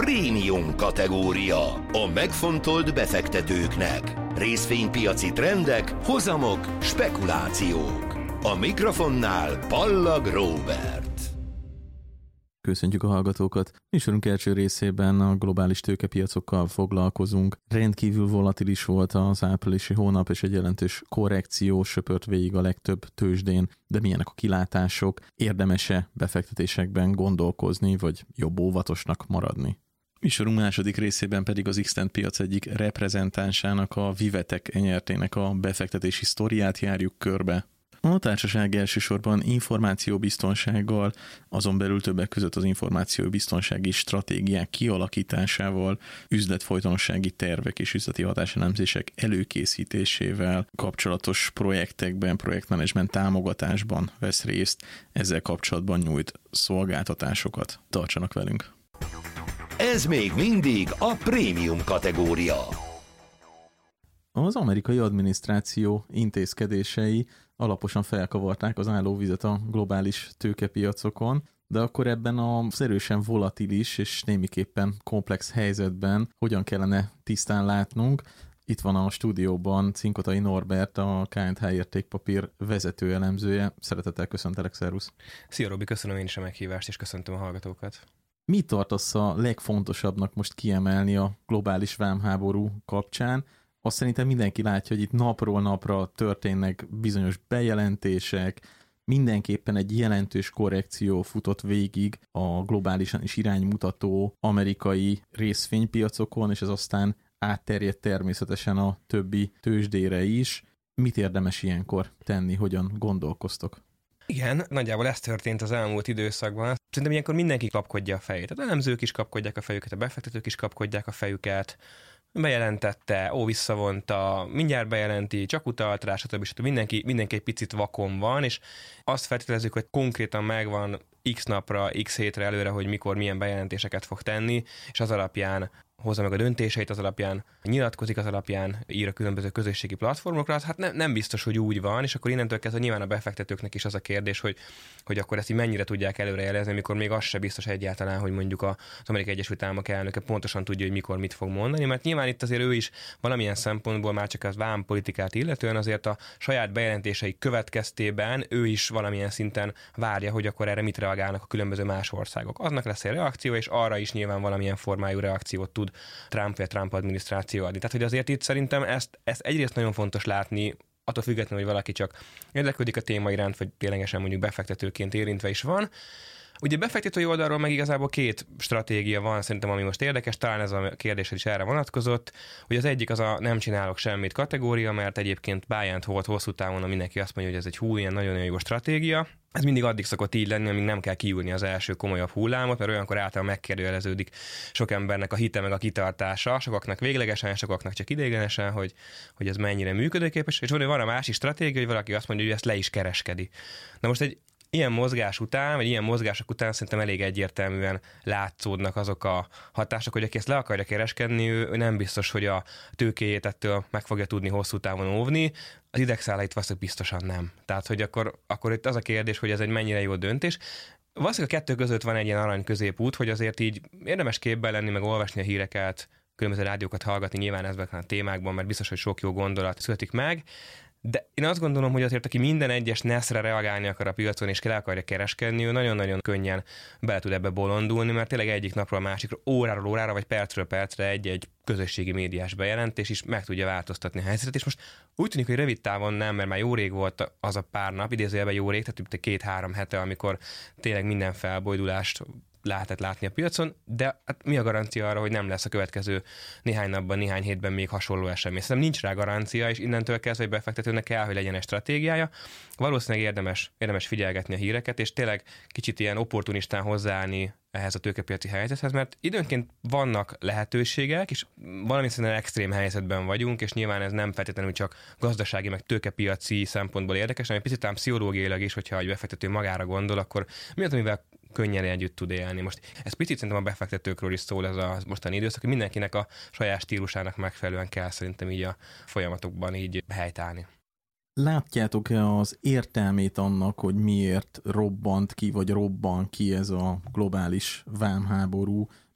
prémium kategória. A megfontolt befektetőknek. Részvénypiaci trendek, hozamok, spekulációk. A mikrofonnál Ballag Róbert. Köszöntjük a hallgatókat! Műsorunk első részében a globális tőkepiacokkal foglalkozunk. Rendkívül volatilis volt az áprilisi hónap, és egy jelentős korrekció söpört végig a legtöbb tőzsdén. De milyenek a kilátások? Érdemes-e befektetésekben gondolkozni, vagy jobb óvatosnak maradni? Műsorunk második részében pedig az X-Tent piac egyik reprezentánsának, a Vivetek enyertének a befektetési sztoriát járjuk körbe. A társaság elsősorban információbiztonsággal, azon belül többek között az információbiztonsági stratégiák kialakításával, üzletfolytonossági tervek és üzleti hatáselemzések előkészítésével kapcsolatos projektekben, projektmenedzsment támogatásban vesz részt, ezzel kapcsolatban nyújt szolgáltatásokat. Tartsanak velünk! Ez még mindig a prémium kategória. Az amerikai adminisztráció intézkedései alaposan felkavarták az állóvizet a globális tőkepiacokon, de akkor ebben az erősen volatilis és némiképpen komplex helyzetben hogyan kellene tisztán látnunk? Itt van a stúdióban Cinkotai Norbert, a K&H értékpapír vezető elemzője. Szeretettel köszöntelek, szervusz! Szia Robi, köszönöm én is a meghívást, és köszöntöm a hallgatókat! Mit tartasz a legfontosabbnak most kiemelni a globális vámháború kapcsán? Azt szerintem mindenki látja, hogy itt napról napra történnek bizonyos bejelentések, mindenképpen egy jelentős korrekció futott végig a globálisan is iránymutató amerikai részvénypiacokon, és ez aztán átterjedt természetesen a többi tőzsdére is. Mit érdemes ilyenkor tenni, hogyan gondolkoztok? Igen, nagyjából ez történt az elmúlt időszakban. Szerintem ilyenkor mindenki kapkodja a fejét. Az elemzők is kapkodják a fejüket, a befektetők is kapkodják a fejüket. Bejelentette, visszavonta, mindjárt bejelenti, csak utalt rá, stb. Mindenki egy picit vakon van, és azt feltételezzük, hogy konkrétan megvan x napra, x hétre előre, hogy mikor milyen bejelentéseket fog tenni, és az alapján hozza meg a döntéseit, az alapján nyilatkozik, az alapján ír a különböző közösségi platformokra, hát nem biztos, hogy úgy van, és akkor innentől kezdve nyilván a befektetőknek is az a kérdés, hogy akkor ezt így mennyire tudják előrejelezni, amikor még az se biztos egyáltalán, hogy mondjuk az Amerikai Egyesült Államok elnöke pontosan tudja, hogy mikor mit fog mondani, mert nyilván itt azért ő is valamilyen szempontból már csak az vámpolitikát illetően azért a saját bejelentései következtében ő is valamilyen szinten várja, hogy akkor erre mit reagálnak a különböző más országok. Aznak lesz egy reakció, és arra is nyilván valamilyen formájú reakciót tud Trump vagy Trump adminisztráció adni. Tehát, hogy azért itt szerintem ezt egyrészt nagyon fontos látni, attól függetlenül, hogy valaki csak érdeklődik a téma iránt, vagy ténylegesen mondjuk befektetőként érintve is van. Ugye befektetői oldalról meg igazából két stratégia van szerintem, ami most érdekes, talán ez a kérdés is erre vonatkozott, hogy az egyik az a nem csinálok semmit kategória, mert egyébként buy and hold hosszú távon mindenki azt mondja, hogy ez egy ilyen nagyon-nagyon jó stratégia. Ez mindig addig szokott így lenni, amíg nem kell kiülni az első komolyabb hullámot, mert olyankor általában megkérdőjeleződik sok embernek a hite meg a kitartása, sokaknak véglegesen, sokaknak csak ideiglenesen, hogy ez mennyire működőképes, és van a másik stratégia, hogy valaki azt mondja, hogy ezt le is kereskedi. Na most egy ilyen mozgás után, vagy ilyen mozgások után szerintem elég egyértelműen látszódnak azok a hatások, hogy aki ezt le akarja kereskedni, ő nem biztos, hogy a tőkéjét ettől meg fogja tudni hosszú távon óvni, az indexálait valószínűleg biztosan nem. Tehát, hogy akkor itt az a kérdés, hogy ez egy mennyire jó döntés. Valószínűleg a kettő között van egy ilyen arany középút, hogy azért így érdemes képben lenni, meg olvasni a híreket, különböző rádiókat hallgatni nyilván ezekben a témákban, mert biztos, hogy sok jó gondolat születik meg. De én azt gondolom, hogy azért, aki minden egyes neszre reagálni akar a piacon, és le akarja kereskedni, ő nagyon-nagyon könnyen bele tud ebbe bolondulni, mert tényleg egyik napról a másikra, óráról órára, vagy percről percre egy közösségi médiás bejelentés is meg tudja változtatni a helyzetet, és most úgy tűnik, hogy rövid távon nem, mert már jó rég volt az a pár nap, idézőjelben jó rég, tehát 2-3 hete, amikor tényleg minden felbojdulást lehetett látni a piacon, de hát mi a garancia arra, hogy nem lesz a következő néhány napban, néhány hétben még hasonló esemény? Szerintem nincs rá garancia, és innentől kezdve egy befektetőnek kell, hogy legyen egy stratégiája. Valószínűleg érdemes figyelgetni a híreket, és tényleg kicsit ilyen opportunistán hozzáállni ehhez a tőkepiaci helyzethez, mert időnként vannak lehetőségek, és valami szinten extrém helyzetben vagyunk, és nyilván ez nem feltétlenül csak gazdasági, meg tőkepiaci szempontból érdekes, hanem picit ám pszichológiailag is, hogyha egy befektető magára gondol, akkor mi az, amivel könnyen együtt tud élni. Most ez picit szerintem a befektetőkről is szól ez a mostani időszak, hogy mindenkinek a saját stílusának megfelelően kell szerintem így a folyamatokban így helytállni. Látjátok-e az értelmét annak, hogy miért robbant ki, vagy robban ki ez a globális vámháború?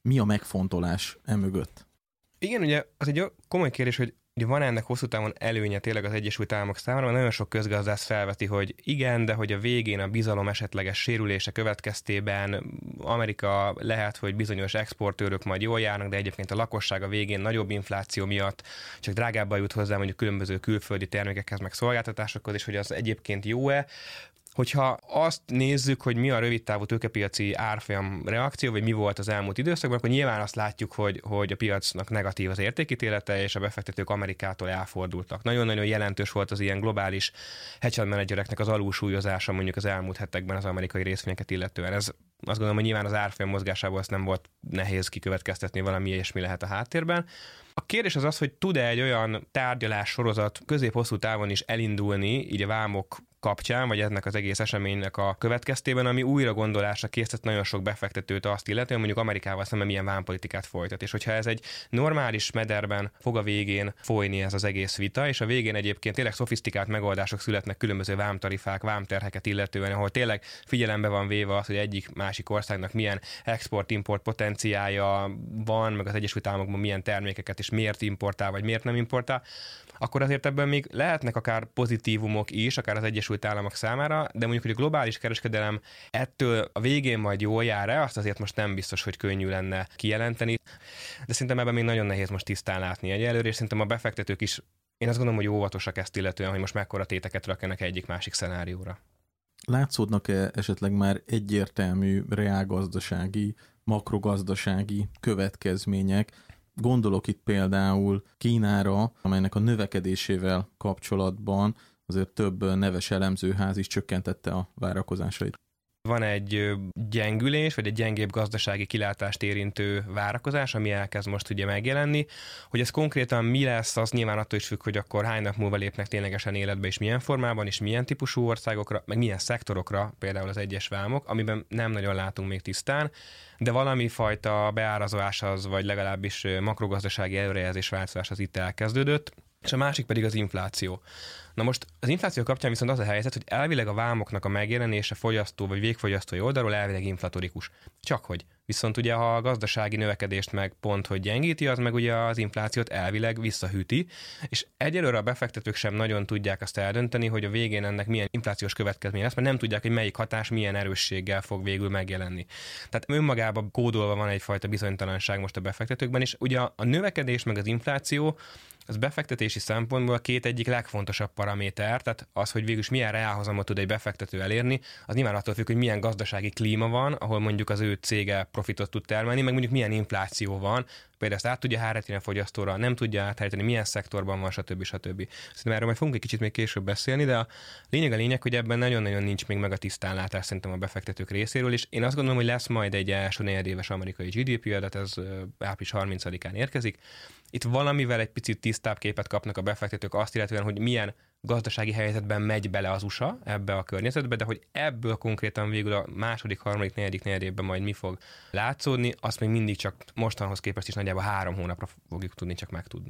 Mi a megfontolás emögött? Igen, ugye az egy komoly kérdés, hogy ugye van ennek hosszú távon előnye tényleg az Egyesült Államok számára, mert nagyon sok közgazdász felveti, hogy igen, de hogy a végén a bizalom esetleges sérülése következtében Amerika lehet, hogy bizonyos exportőrök majd jól járnak, de egyébként a lakosság a végén nagyobb infláció miatt csak drágábban jut hozzá mondjuk különböző külföldi termékekhez, meg szolgáltatásokhoz, és hogy az egyébként jó-e. Hogyha azt nézzük, hogy mi a rövidtávú tőkepiaci árfolyam reakció, vagy mi volt az elmúlt időszakban, akkor nyilván azt látjuk, hogy a piacnak negatív az értékítélete, és a befektetők Amerikától elfordultak. Nagyon-nagyon jelentős volt az ilyen globális hedge fund menedzsereknek az alulsúlyozása mondjuk az elmúlt hetekben az amerikai részvényeket illetően. Ez azt gondolom, hogy nyilván az árfolyam mozgásából azt nem volt nehéz kikövetkeztetni, valami ilyesmi lehet a háttérben. A kérdés az az, hogy tud-e egy olyan tárgyalás sorozat közép-hosszú távon is elindulni, így a vámok kapcsán, vagy ennek az egész eseménynek a következtében, ami újra gondolásra készített nagyon sok befektetőt azt illetően, mondjuk Amerikával szemben milyen vámpolitikát folytat. És hogyha ez egy normális mederben fog a végén folyni ez az egész vita, és a végén egyébként tényleg szofisztikált megoldások születnek különböző vámtarifák, vámterheket illetően, ahol tényleg figyelembe van véve az, hogy egyik-másik országnak milyen export-import potenciálja van, meg az Egyesült Államokban milyen termékeket és miért importál, vagy miért nem importál, akkor azért ebben még lehetnek akár pozitívumok is, akár az Egyesült Államok számára, de mondjuk, hogy a globális kereskedelem ettől a végén majd jól jár-e, azt azért most nem biztos, hogy könnyű lenne kijelenteni. De szerintem ebben még nagyon nehéz most tisztán látni egyelőre, és szerintem a befektetők is, én azt gondolom, hogy óvatosak ezt illetően, hogy most mekkora téteket rakjanak egyik-másik szenárióra. Látszódnak-e esetleg már egyértelmű reálgazdasági, makrogazdasági következmények? Gondolok itt például Kínára, amelynek a növekedésével kapcsolatban azért több neves elemzőház is csökkentette a várakozásait. Van egy gyengülés, vagy egy gyengébb gazdasági kilátást érintő várakozás, ami elkezd most ugye megjelenni. Hogy ez konkrétan mi lesz, az nyilván attól is függ, hogy akkor hány nap múlva lépnek ténylegesen életbe, és milyen formában, és milyen típusú országokra, meg milyen szektorokra, például az egyes vámok, amiben nem nagyon látunk még tisztán, de valami fajta beárazolás az, vagy legalábbis makrogazdasági előrejelzés változás az itt elkezdődött, és a másik pedig az infláció. Na most az infláció kapcsán viszont az a helyzet, hogy elvileg a vámoknak a megjelenése fogyasztó vagy végfogyasztói oldalról elvileg inflatorikus. Csakhogy. Viszont ugye ha a gazdasági növekedést meg pont, hogy gyengíti, az meg ugye az inflációt elvileg visszahűti, és egyelőre a befektetők sem nagyon tudják azt eldönteni, hogy a végén ennek milyen inflációs következménye lesz, mert nem tudják, hogy melyik hatás milyen erősséggel fog végül megjelenni. Tehát önmagában kódolva van egyfajta bizonytalanság most a befektetőkben, és ugye a növekedés meg az infláció az befektetési szempontból a két egyik legfontosabb paraméter, tehát az, hogy végülis milyen reálhozamot tud egy befektető elérni, az nyilván attól függ, hogy milyen gazdasági klíma van, ahol mondjuk az ő cége profitot tud termelni, meg mondjuk milyen infláció van, például ezt át tudja hárítani a fogyasztóra, nem tudja áthárítani, milyen szektorban van, stb. Szerintem erről majd fogunk egy kicsit még később beszélni, de a lényeg, hogy ebben nagyon-nagyon nincs még meg a tisztánlátás szerintem a befektetők részéről, és én azt gondolom, hogy lesz majd egy első negyedéves amerikai GDP adat, ez április 30-án érkezik. Itt valamivel egy picit tisztább képet kapnak a befektetők azt illetően, hogy milyen gazdasági helyzetben megy bele az USA ebbe a környezetbe, de hogy ebből konkrétan végül a második, harmadik, negyedik negyedévben majd mi fog látszódni, azt még mindig csak mostanhoz képest is nagyjából 3 hónapra fogjuk tudni csak megtudni.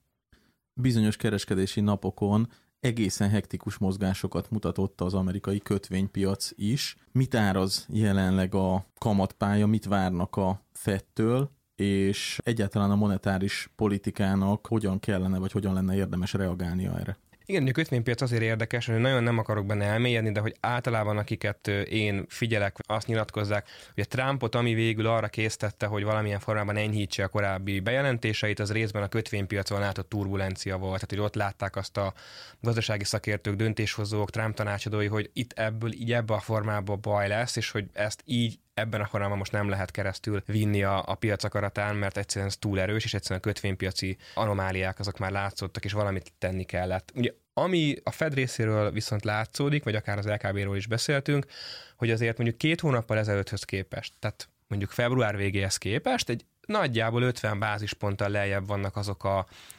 Bizonyos kereskedési napokon egészen hektikus mozgásokat mutatott az amerikai kötvénypiac is. Mit áraz jelenleg a kamatpálya, mit várnak a Fedtől, és egyáltalán a monetáris politikának hogyan kellene, vagy hogyan lenne érdemes reagálnia erre? Igen, a kötvénypiac azért érdekes, hogy nagyon nem akarok benne elmélyedni, de hogy általában akiket én figyelek, azt nyilatkozzák, hogy a Trumpot, ami végül arra késztette, hogy valamilyen formában enyhítse a korábbi bejelentéseit, az részben a kötvénypiacon látott turbulencia volt. Tehát, hogy ott látták azt a gazdasági szakértők, döntéshozók, Trump tanácsadói, hogy itt ebből így ebbe a formában baj lesz, és hogy ezt így ebben a formában most nem lehet keresztül vinni a piac akaratán, mert egyszerűen ez túl erős, és egyszerűen a kötvénypiaci anomáliák azok már látszottak, és valamit tenni kellett. Ugye, ami a Fed részéről viszont látszódik, vagy akár az LKB-ról is beszéltünk, hogy azért mondjuk 2 hónappal ezelőtthöz képest, tehát mondjuk február végéhez képest egy nagyjából 50 bázisponttal lejjebb vannak azok a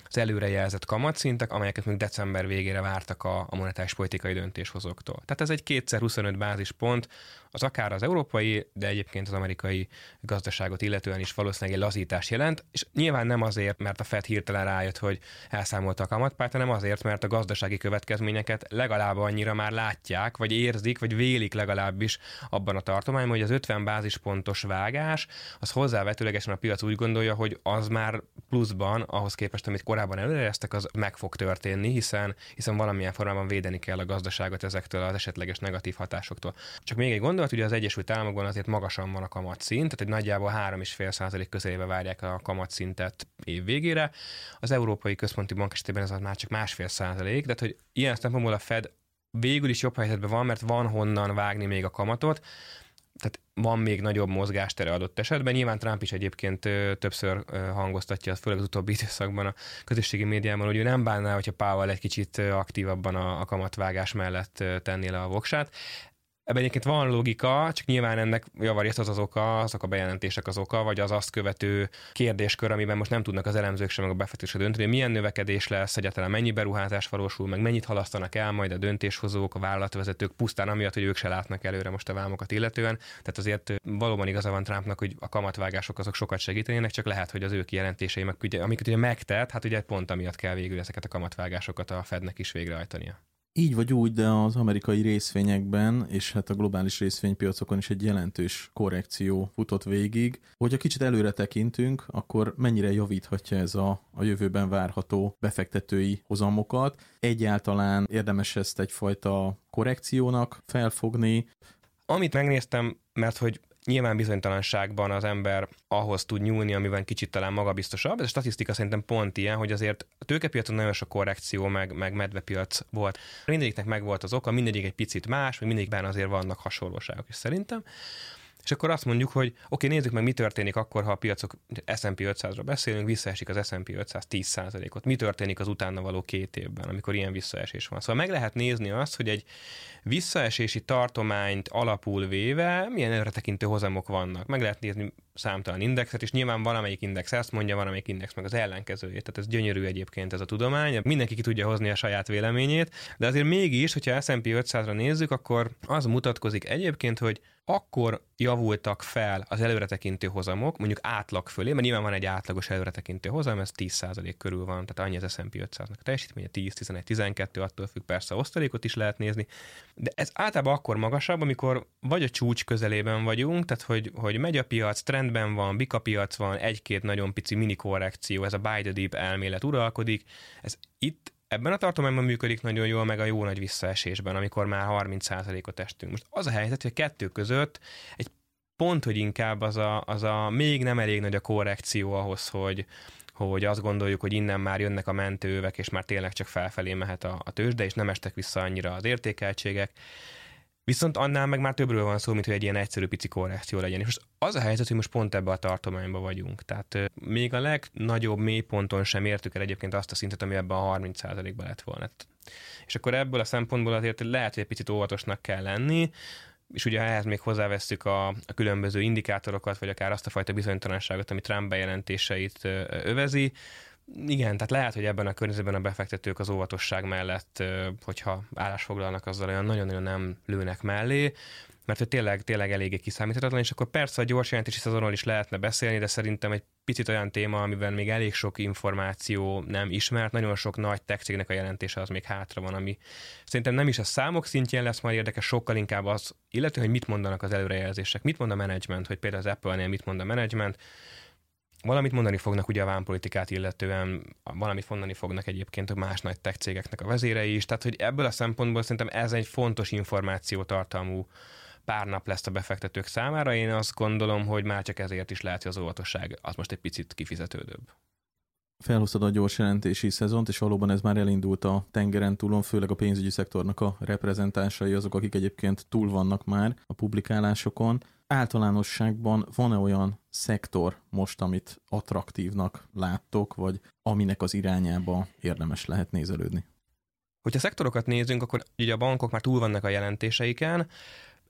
az előrejelzett kamatszintek, amelyeket még december végére vártak a monetáris politikai döntéshozóktól. Tehát ez egy 2x25 bázispont, az akár az európai, de egyébként az amerikai gazdaságot illetően is valószínűleg egy lazítás jelent, és nyilván nem azért, mert a Fed hirtelen rájött, hogy elszámolta a kamatpárt, hanem azért, mert a gazdasági következményeket legalább annyira már látják, vagy érzik, vagy vélik legalábbis abban a tartományban, hogy az 50 bázispontos vágás, az hozzávetőlegesen a piac úgy gondolja, hogy az már pluszban, ahhoz képest, amit korábban előrejeleztek, az meg fog történni, hiszen valamilyen formában védeni kell a gazdaságot ezektől az esetleges negatív hatásoktól. Csak még egy gondolat, ugye az Egyesült Államokban azért magasan van a kamatszint, tehát egy nagyjából 3,5% közelébe várják a kamatszintet év végére. Az Európai Központi Bank esetében ez már csak 1,5%, tehát hogy ilyen szempontból a Fed végül is jobb helyzetben van, mert van honnan vágni még a kamatot, tehát van még nagyobb mozgástere adott esetben. Nyilván Trump is egyébként többször hangoztatja, főleg az utóbbi időszakban a közösségi médiában, hogy ő nem bánná, hogyha Powell egy kicsit aktívabban a kamatvágás mellett tenné le a voksát. Ebben egyébként van logika, csak nyilván ennek javarészt az oka, azok a bejelentések az oka, vagy az azt követő kérdéskör, amiben most nem tudnak az elemzők sem meg a befektetések dönteni, hogy milyen növekedés lesz, egyáltalán mennyi beruházás valósul, meg mennyit halasztanak el majd a döntéshozók, a vállalatvezetők, pusztán amiatt, hogy ők se látnak előre most a vámokat illetően. Tehát azért valóban igaza van Trumpnak, hogy a kamatvágások azok sokat segítenének, csak lehet, hogy az ő kijelentései, amiket ugye megtett, hát ugye pont amiatt kell végül ezeket a kamatvágásokat a Fednek is végrehajtania. Így vagy úgy, de az amerikai részvényekben, és hát a globális részvénypiacokon is egy jelentős korrekció futott végig. Hogyha kicsit előre tekintünk, akkor mennyire javíthatja ez a jövőben várható befektetői hozamokat? Egyáltalán érdemes ezt egyfajta korrekciónak felfogni? Amit megnéztem, mert hogy nyilván bizonytalanságban az ember ahhoz tud nyúlni, amiben kicsit talán magabiztosabb. Ez a statisztika szerintem pont ilyen, hogy azért a tőkepiacon nagyon sok korrekció, meg medvepiac volt. Mindegyiknek meg volt az oka, mindegyik egy picit más, vagy mindegyikben azért vannak hasonlóságok is szerintem. És akkor azt mondjuk, hogy oké, nézzük meg, mi történik akkor, ha a piacok, S&P 500-ról beszélünk, visszaesik az S&P 500 10%-ot. Mi történik az utána való 2 évben, amikor ilyen visszaesés van. Szóval meg lehet nézni azt, hogy egy visszaesési tartományt alapul véve milyen előretekintő hozamok vannak. Meg lehet nézni számtalan indexet, és nyilván valamelyik index ezt mondja, valamelyik index meg az ellenkezőjét. Tehát ez gyönyörű egyébként ez a tudomány. Mindenki ki tudja hozni a saját véleményét, de azért mégis, hogyha S&P 500-ra nézzük, akkor az mutatkozik egyébként, hogy akkor javultak fel az előretekintő hozamok, mondjuk átlag fölé, mert nyilván van egy átlagos előretekintő hozam, ez 10% körül van, tehát annyi az S&P 500-nak a teljesítménye, 10, 11, 12, attól függ, persze osztalékot is lehet nézni, de ez általában akkor magasabb, amikor vagy a csúcs közelében vagyunk, tehát hogy megy a piac, trendben van, bika piac van, egy-két nagyon pici mini korrekció, ez a buy the dip elmélet uralkodik, ez itt ebben a tartományban működik nagyon jól, meg a jó nagy visszaesésben, amikor már 30%-ot estünk. Most az a helyzet, hogy a kettő között egy pont, hogy inkább az a még nem elég nagy a korrekció ahhoz, hogy azt gondoljuk, hogy innen már jönnek a mentőövek, és már tényleg csak felfelé mehet a tőzsde, és nem estek vissza annyira az értékeltségek. Viszont annál meg már többről van szó, mint hogy egy ilyen egyszerű pici korrekció legyen. És most az a helyzet, hogy most pont ebbe a tartományban vagyunk. Tehát még a legnagyobb mélyponton sem értük el egyébként azt a szintet, ami ebben a 30%-ban lett volna. És akkor ebből a szempontból azért lehet, hogy egy picit óvatosnak kell lenni, és ugye ehhez még hozzávesszük a különböző indikátorokat, vagy akár azt a fajta bizonytalanságot, ami Trump bejelentéseit övezi. Igen, tehát lehet, hogy ebben a környezetben a befektetők az óvatosság mellett, hogyha állásfoglalnak, azzal olyan nagyon-nagyon nem lőnek mellé, mert hogy tényleg eléggé kiszámíthatatlan, és akkor persze a gyors jelentési szezonról is lehetne beszélni, de szerintem egy picit olyan téma, amiben még elég sok információ nem ismert, nagyon sok nagy tech cégnek a jelentése az még hátra van, ami szerintem nem is a számok szintjén lesz majd érdekes, sokkal inkább az, illetve, hogy mit mondanak az előrejelzések, mit mond a menedzsment, hogy például az Apple-nél mit mond a menedzsment. Valamit mondani fognak ugye a vámpolitikát illetően, valamit mondani fognak egyébként a más nagy tech cégeknek a vezérei is, tehát hogy ebből a szempontból szerintem ez egy fontos információtartalmú pár nap lesz a befektetők számára. Én azt gondolom, hogy már csak ezért is lehet, hogy az óvatosság az most egy picit kifizetődőbb. Felhoztad a gyors jelentési szezont, és valóban ez már elindult a tengeren túlon, főleg a pénzügyi szektornak a reprezentánsai, azok, akik egyébként túl vannak már a publikálásokon. Általánosságban van-e olyan szektor most, amit attraktívnak láttok, vagy aminek az irányába érdemes lehet nézelődni? Hogyha szektorokat nézünk, akkor ugye a bankok már túl vannak a jelentéseiken.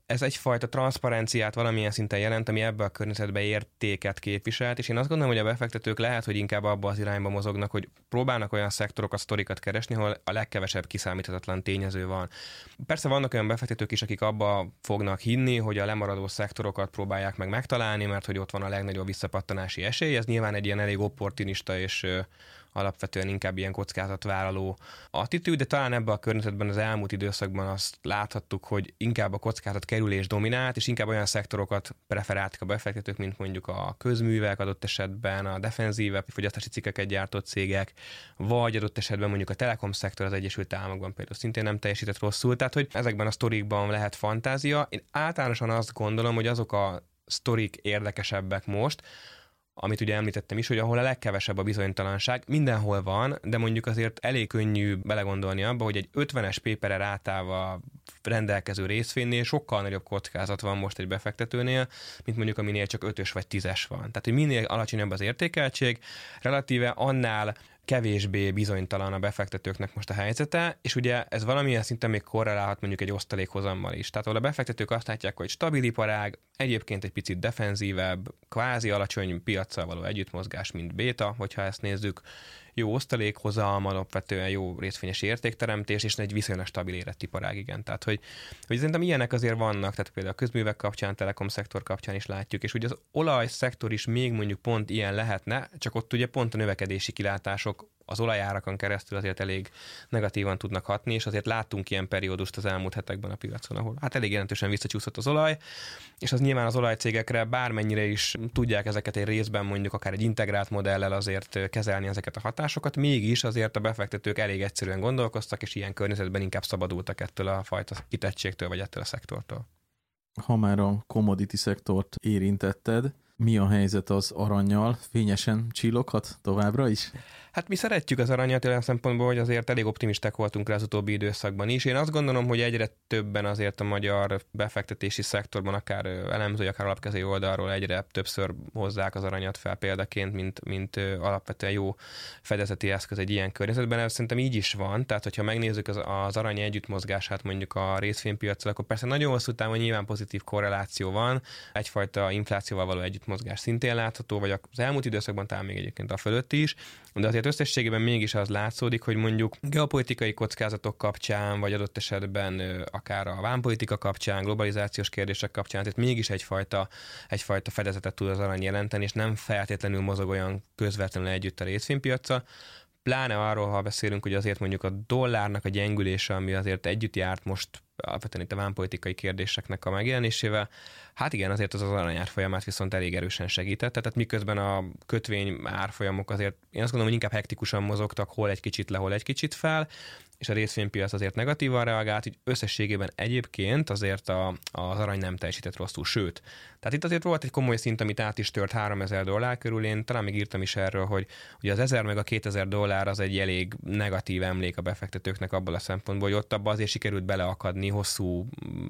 ez egyfajta transzparenciát valamilyen szinten jelent, ami ebbe a környezetbe értéket képviselt, és én azt gondolom, hogy a befektetők lehet, hogy inkább abba az irányba mozognak, hogy próbálnak olyan szektorokat, sztorikat keresni, ahol a legkevesebb kiszámíthatatlan tényező van. Persze vannak olyan befektetők is, akik abba fognak hinni, hogy a lemaradó szektorokat próbálják meg megtalálni, mert hogy ott van a legnagyobb visszapattanási esély. Ez nyilván egy ilyen elég opportunista és alapvetően inkább ilyen kockázatvállaló attitűd, de talán ebben a környezetben az elmúlt időszakban azt láthattuk, hogy inkább a kockázatkerülés dominált, és inkább olyan szektorokat preferáltak a befektetők, mint mondjuk a közművek, adott esetben a defenzívebb fogyasztási cikkeket gyártott cégek, vagy adott esetben mondjuk a telekom szektor az Egyesült Államokban például szintén nem teljesített rosszul, tehát hogy ezekben a sztorikban lehet fantázia. Én általánosan azt gondolom, hogy azok a sztorik érdekesebbek most, amit ugye említettem is, hogy ahol a legkevesebb a bizonytalanság, mindenhol van, de mondjuk azért elég könnyű belegondolni abba, hogy egy 50-es pépere rátával rendelkező részvénynél sokkal nagyobb kockázat van most egy befektetőnél, mint mondjuk aminél csak 5-ös vagy 10-es van. Tehát, hogy minél alacsonyabb az értékeltség, relatíve annál kevésbé bizonytalan a befektetőknek most a helyzete, és ugye ez valamilyen szinten még korrelálhat mondjuk egy osztalékhozammal is. Tehát ahol a befektetők azt látják, hogy stabil iparág, egyébként egy picit defenzívebb, kvázi alacsony piaccal való együttmozgás, mint béta, hogyha ezt nézzük, jó osztalékhozam, alapvetően jó részvényes értékteremtés, és egy viszonylag stabil érett iparág, igen. Tehát, hogy szerintem ilyenek azért vannak, tehát például a közművek kapcsán, telekom szektor kapcsán is látjuk, és ugye az olajszektor is még mondjuk pont ilyen lehetne, csak ott ugye pont a növekedési kilátások az olajárakon keresztül azért elég negatívan tudnak hatni, és azért láttunk ilyen periódust az elmúlt hetekben a piacon, ahol hát elég jelentősen visszacsúszott az olaj, és az nyilván az olajcégekre bármennyire is tudják ezeket egy részben mondjuk akár egy integrált modellel azért kezelni ezeket a hatásokat, mégis azért a befektetők elég egyszerűen gondolkoztak, és ilyen környezetben inkább szabadultak ettől a fajta kitettségtől, vagy ettől a szektortól. Ha már a commodity szektort érintetted, mi a helyzet az arannyal? Fényesen csilloghat továbbra is? Hát mi szeretjük az aranyat olyan szempontból, hogy azért elég optimisták voltunk rá az utóbbi időszakban is. Én azt gondolom, hogy egyre többen azért a magyar befektetési szektorban, akár elemzői, akár alapkezői oldalról egyre többször hozzák az aranyat fel példaként, mint alapvetően jó fedezeti eszköz egy ilyen környezetben. Ez szerintem így is van, tehát hogyha megnézzük az arany együttmozgását mondjuk a részvénypiacon, akkor persze nagyon hosszú távon nyilván pozitív korreláció van, egyfajta inflációval való együttmozgás szintén látható, vagy az elmúlt időszakban talán még egyébként a fölött is, de azért összességében mégis az látszódik, hogy mondjuk geopolitikai kockázatok kapcsán, vagy adott esetben akár a vámpolitika kapcsán, globalizációs kérdések kapcsán, tehát mégis egyfajta fedezetet tud az arany jelenteni, és nem feltétlenül mozog olyan közvetlenül együtt a részvénypiaccal. Pláne arról, ha beszélünk, hogy azért mondjuk a dollárnak a gyengülése, ami azért együtt járt most alapvetően itt a vámpolitikai kérdéseknek a megjelenésével, hát igen, azért az arany árfolyamát viszont elég erősen segített, tehát miközben a kötvény árfolyamok azért, én azt gondolom, hogy inkább hektikusan mozogtak, hol egy kicsit le, hol egy kicsit fel, és a részvénypiac azért negatívan reagált, így összességében egyébként azért az arany nem teljesített rosszul, sőt. Tehát itt azért volt egy komoly szint, amit át is tört $3000 körül, én talán még írtam is erről, hogy ugye az 1000 meg a $2000 az egy elég negatív emlék a befektetőknek abból a szempontból, hogy ott abban azért sikerült beleakadni hosszú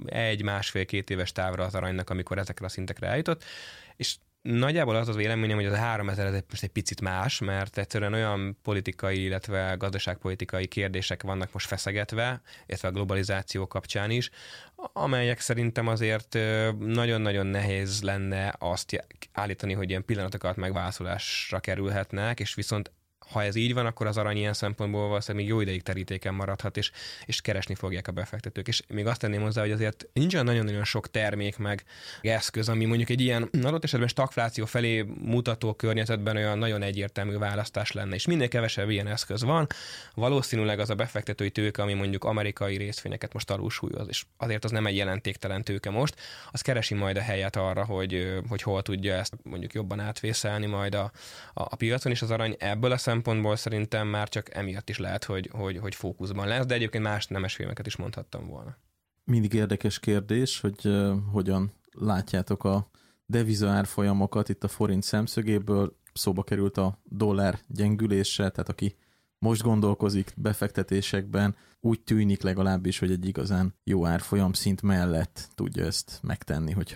1-1,5-2 éves távra az aranynak, amikor ezekre a szintekre eljutott, és nagyjából az véleményem, hogy az a 3000 ez most egy picit más, mert egyszerűen olyan politikai, illetve gazdaságpolitikai kérdések vannak most feszegetve, illetve a globalizáció kapcsán is, amelyek szerintem azért nagyon-nagyon nehéz lenne azt állítani, hogy ilyen pillanatokat megválaszolásra kerülhetnek, és viszont ha ez így van, akkor az arany ilyen szempontból valószínűleg még jó ideig terítéken maradhat, és keresni fogják a befektetők. És még azt tenném hozzá, hogy azért nincs olyan nagyon-nagyon sok termék meg eszköz, ami mondjuk egy ilyen adott esetben stagfláció felé mutató környezetben olyan nagyon egyértelmű választás lenne. És minél kevesebb ilyen eszköz van, valószínűleg az a befektetői tőke, ami mondjuk amerikai részvényeket most alulsúlyoz, és azért az nem egy jelentéktelen tőke most, az keresi majd a helyet arra, hogy hol tudja ezt mondjuk jobban átvészelni majd a piacon, és az arany ebből a szempontból szerintem már csak emiatt is lehet, hogy fókuszban lesz, de egyébként más nemes filmeket is mondhattam volna. Mindig érdekes kérdés, hogy hogyan látjátok a deviza árfolyamokat itt a forint szemszögéből. Szóba került a dollár gyengülése, tehát aki most gondolkozik befektetésekben, úgy tűnik legalábbis, hogy egy igazán jó árfolyam szint mellett tudja ezt megtenni, hogyha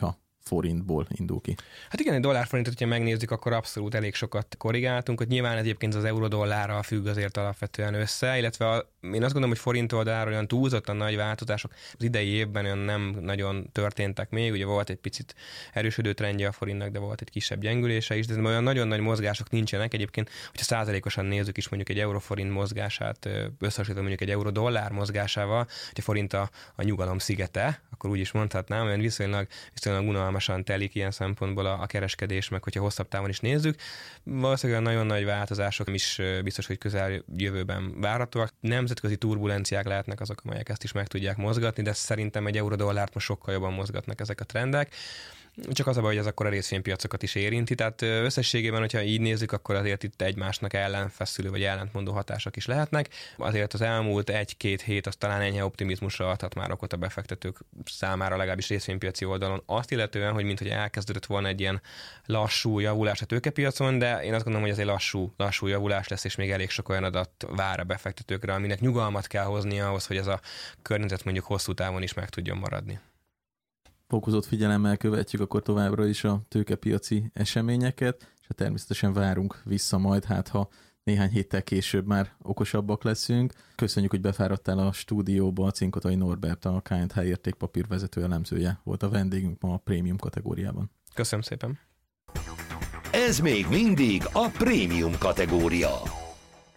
forintból indul ki. Hát igen, egy dollár-forintot, hogyha megnézzük, akkor abszolút elég sokat korrigáltunk, hogy nyilván egyébként az euró-dollárral függ azért alapvetően össze, illetve én azt gondolom, hogy forint oldalról olyan túlzottan nagy változások az idei évben olyan nem nagyon történtek még, ugye volt egy picit erősödő trendje a forintnak, de volt egy kisebb gyengülése is, de olyan nagyon nagy mozgások nincsenek. Egyébként, hogyha százalékosan nézzük is mondjuk egy euró-forint mozgását, összehasonlítva mondjuk egy euró-dollár mozgásával, hogy a forint a nyugalom szigete, akkor úgy is mondhatnám, olyan viszonylag unalmasan telik ilyen szempontból a kereskedés, meg hogyha hosszabb távon is nézzük. Valószínűleg nagyon nagy változások is biztos, hogy közeljövőben várhatóak. Nemzetközi turbulenciák lehetnek azok, amelyek ezt is meg tudják mozgatni, de szerintem egy euró-dollárt most sokkal jobban mozgatnak ezek a trendek. Csak az a baj, hogy ez akkor a részvénypiacokat is érinti, tehát összességében, hogyha így nézzük, akkor azért itt egymásnak ellenfeszülő vagy ellentmondó hatások is lehetnek. Azért az elmúlt 1-2 hét az talán enyhe optimizmusra adhat már okot a befektetők számára, legalábbis részvénypiaci oldalon. Azt illetően, hogy minthogy elkezdődött volna egy ilyen lassú javulás a tőkepiacon, de én azt gondolom, hogy ez egy lassú javulás lesz, és még elég sok olyan adat vár a befektetőkre, aminek nyugalmat kell hoznia ahhoz, hogy ez a környezet mondjuk hosszú távon is meg tudjon maradni. Fokozott figyelemmel követjük akkor továbbra is a tőkepiaci eseményeket, és természetesen várunk vissza majd, hát ha néhány héttel később már okosabbak leszünk. Köszönjük, hogy befáradtál a stúdióba. Cinkotai Norbert, a K&H értékpapír vezető elemzője volt a vendégünk ma a prémium kategóriában. Köszönöm szépen. Ez még mindig a prémium kategória.